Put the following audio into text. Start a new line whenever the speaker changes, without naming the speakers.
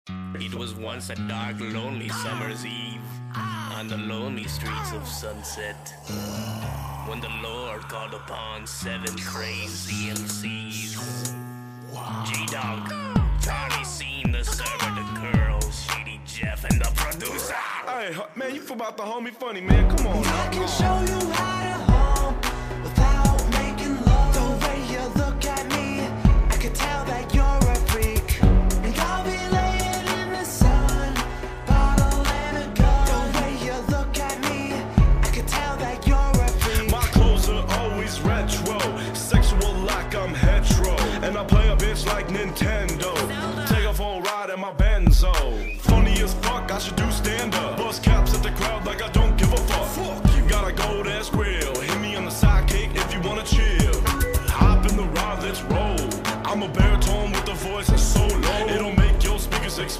It was once a dark, lonely summer's eve on the lonely streets of Sunset, when the Lord called upon 7 crazy MCs. G-Dog, Charlie Scene, the server, the girls, Shady Jeff, and the producer.
Hey, man, you about the homie funny, man. Come on now.
I can show you how to home without making love. The way you look at me, I can tell that you're a freak. And I'll be laying in the sun, bottle and a gun. The way you look at me, I can tell that you're a freak.
My clothes are always retro, sexual like I'm hetero, and I play a bitch like Nintendo. Take off on ride in my Benzo. Funny as fuck, I should do stand up. Bust caps at the crowd like I don't give a fuck. You gotta go that's grill. Hit me on the sidekick if you wanna chill. Hop in the ride, let's roll. I'm a baritone with a voice that's so low. It don't